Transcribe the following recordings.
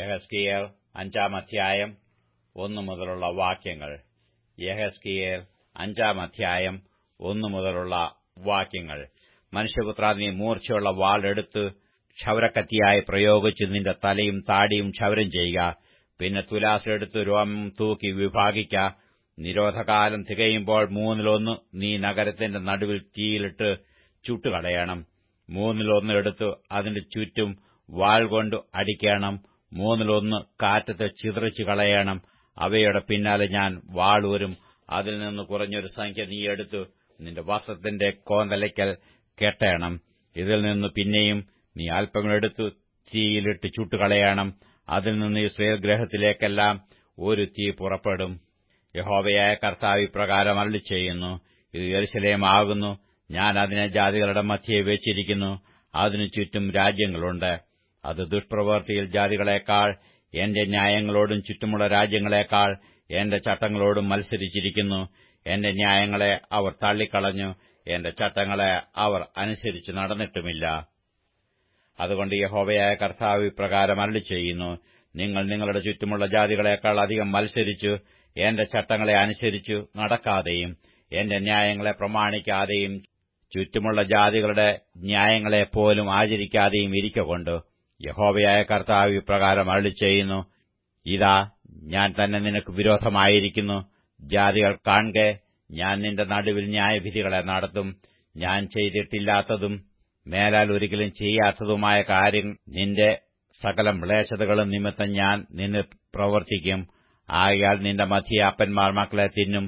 യെഹെസ്കേൽ 5-ാം അധ്യായം 1 മുതലുള്ള വാക്യങ്ങൾ. യെഹെസ്കേൽ 5-ാം അധ്യായം 1 മുതലുള്ള വാക്യങ്ങൾ. മനുഷ്യപുത്രാ, നീ മൂർച്ചയുള്ള വാൾ എടുത്ത് ക്ഷൗരക്കത്തിയായി പ്രയോഗിച്ച് നിന്റെ തലയും താടിയും ക്ഷൗരം ചെയ്യുക. പിന്നെ തുലാസിലെടുത്ത് രോമം തൂക്കി വിഭാഗിക്ക. നിരോധകാലം തികയുമ്പോൾ 1/3 നീ നഗരത്തിന്റെ നടുവിൽ തീയിലിട്ട് ചുട്ടുകളയണം. 1/3 എടുത്ത് അതിന്റെ ചുറ്റും വാൾ കൊണ്ട് അടിക്കണം. 1/3 കാറ്റത്ത് ചിതറിച്ചു കളയണം. അവയുടെ പിന്നാലെ ഞാൻ വാളൂരും. അതിൽ നിന്ന് കുറഞ്ഞൊരു സംഖ്യ നീ എടുത്ത് നിന്റെ വസ്ത്രത്തിന്റെ കോന്തലയ്ക്കൽ കെട്ടണം. ഇതിൽ നിന്ന് പിന്നെയും നീ അല്പമെടുത്ത് തീയിലിട്ട് ചുട്ടുകളയണം. അതിൽ നിന്ന് യിസ്രായേൽ ഗൃഹത്തിലേക്കെല്ലാം ഒരു തീ പുറപ്പെടും. യഹോവയായ കർത്താവ് ഇപ്രകാരം അരുളിച്ചെയ്യുന്നു: ഇത് യെരൂശലേം ആകുന്നു. ഞാൻ അതിനെ ജാതികളുടെ മധ്യേ വെച്ചിരിക്കുന്നു. അതിനു ചുറ്റും രാജ്യങ്ങളുണ്ട്. അത് ദുഷ്പ്രവൃത്തിയിൽ ജാതികളെക്കാൾ എന്റെ ന്യായങ്ങളോടും ചുറ്റുമുള്ള രാജ്യങ്ങളെക്കാൾ എന്റെ ചട്ടങ്ങളോടും മത്സരിച്ചിരിക്കുന്നു. എന്റെ ന്യായങ്ങളെ അവർ തള്ളിക്കളഞ്ഞു. എന്റെ ചട്ടങ്ങളെ അവർ അനുസരിച്ച് നടന്നിട്ടുമില്ല. അതുകൊണ്ട് യഹോവയായ കർത്താവ് ഇപ്രകാരം അരുളിച്ചെയ്യുന്നു: നിങ്ങൾ നിങ്ങളുടെ ചുറ്റുമുള്ള ജാതികളെക്കാൾ അധികം മത്സരിച്ചു എന്റെ ചട്ടങ്ങളെ അനുസരിച്ചു നടക്കാതെയും എന്റെ ന്യായങ്ങളെ പ്രമാണിക്കാതെയും ചുറ്റുമുള്ള ജാതികളുടെ ന്യായങ്ങളെപ്പോലും ആചരിക്കാതെയും ഇരിക്കൊണ്ട് യഹോവയായ കർത്താവ് ഇപ്രകാരം അരുളിച്ചെയ്യുന്നു: ഇതാ, ഞാൻ തന്നെ നിനക്ക് വിരോധമായിരിക്കുന്നു. ജാതികൾ കാൺകെ, ഞാൻ നിന്റെ നടുവിൽ ന്യായവിധികളെ നടത്തും. ഞാൻ ചെയ്തിട്ടില്ലാത്തതും മേലാൽ ഒരിക്കലും ചെയ്യാത്തതുമായ കാര്യം നിന്റെ സകല മ്ലേച്ഛതകളും നിമിത്തം ഞാൻ നിന്നിൽ പ്രവർത്തിക്കും. ആകയാൽ നിന്റെ മധ്യേ അപ്പന്മാർ മക്കളെ തിന്നും,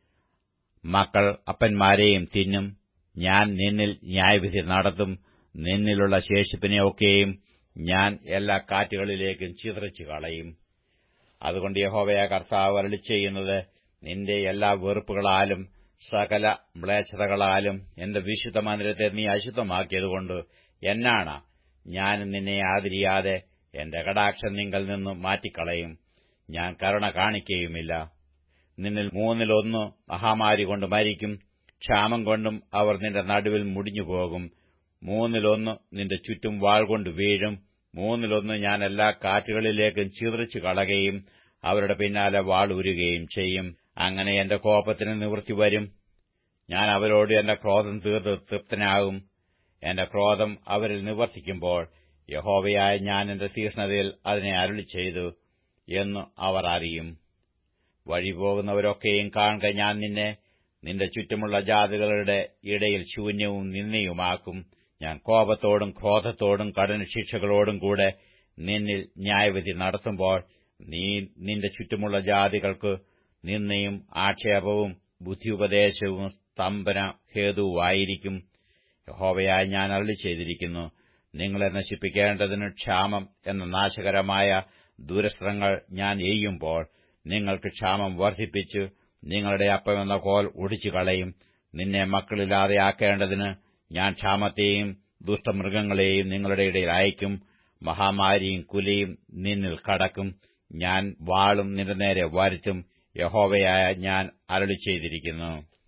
മക്കൾ അപ്പന്മാരെയും തിന്നും. ഞാൻ നിന്നിൽ ന്യായവിധി നടത്തും. നിന്നിലുള്ള ശേഷിപ്പിനെ ഒക്കെയും ഞാൻ എല്ലാ കാറ്റുകളിലേക്കും ചിതറിച്ചു കളയും. അതുകൊണ്ട് യഹോവയായ കർത്താവ് അരുളിച്ചെയ്യുന്നത്: നിന്റെ എല്ലാ വെറുപ്പുകളാലും സകല മ്ലേച്ഛതകളാലും എന്റെ വിശുദ്ധമന്ദിരത്തെ നീ അശുദ്ധമാക്കിയതുകൊണ്ട് എന്നാണ ഞാൻ നിന്നെ ആദരിയാതെ എന്റെ കടാക്ഷം നിങ്കൽ നിന്ന് മാറ്റിക്കളയും. ഞാൻ കരുണ കാണിക്കുകയുമില്ല. നിന്നിൽ 1/3 മഹാമാരി കൊണ്ട് മരിക്കും. ക്ഷാമം കൊണ്ടും അവർ നിന്റെ നടുവിൽ മുടിഞ്ഞുപോകും. 1/3 നിന്റെ ചുറ്റും വാൾ കൊണ്ട് വീഴും. 1/3 ഞാൻ എല്ലാ കാറ്റുകളിലേക്കും ചിതറിച്ചു കളകയും അവരുടെ പിന്നാലെ വാൾ ഊരുകയും ചെയ്യും. അങ്ങനെ എന്റെ കോപത്തിന് നിവൃത്തി വരും. ഞാൻ അവരോട് എന്റെ ക്രോധം തീർത്ത് തൃപ്തനാകും. എന്റെ ക്രോധം അവരിൽ നിവർത്തിക്കുമ്പോൾ യഹോവയായ ഞാൻ എന്റെ തീക്ഷ്ണതയിൽ അതിനെ അരുളിച്ചെയ്തു എന്ന് അവർ അറിയും. വഴിപോകുന്നവരൊക്കെയും കാണുക, ഞാൻ നിന്റെ ചുറ്റുമുള്ള ജാതികളുടെ ഇടയിൽ ശൂന്യവും നിന്ദയുമാക്കും. ഞാൻ കോപത്തോടും ക്രോധത്തോടും കഠിനശിക്ഷകളോടും കൂടെ നിന്നിൽ ന്യായവിധി നടത്തുമ്പോൾ നീ നിന്റെ ചുറ്റുമുള്ള ജാതികൾക്ക് നിന്ദയും ആക്ഷേപവും ബുദ്ധിയുപദേശവും സ്തംഭന ഹേതുവായിരിക്കും. യഹോവയായ ഞാൻ അരുളിച്ചെയ്തിരിക്കുന്നു: നിങ്ങളെ നശിപ്പിക്കേണ്ടതിന് ക്ഷാമം എന്ന നാശകരമായ ദുരസ്ത്രങ്ങൾ ഞാൻ എയ്യുമ്പോൾ നിങ്ങൾക്ക് ക്ഷാമം വർദ്ധിപ്പിച്ച് നിങ്ങളുടെ അപ്പമെന്ന കോൽ ഒടിച്ചുകളയും. നിന്നെ മക്കളില്ലാതെയാക്കേണ്ടതിന് ഞാൻ ക്ഷാമത്തെയും ദുഷ്ടമൃഗങ്ങളെയും നിങ്ങളുടെ ഇടയിൽ അയക്കും. മഹാമാരിയും കുലയും നിന്നിൽ കടക്കും. ഞാൻ വാളും നിന്റെ നേരെ വരുത്തും. യഹോവയായ ഞാൻ അരുളിച്ചെയ്തിരിക്കുന്നു.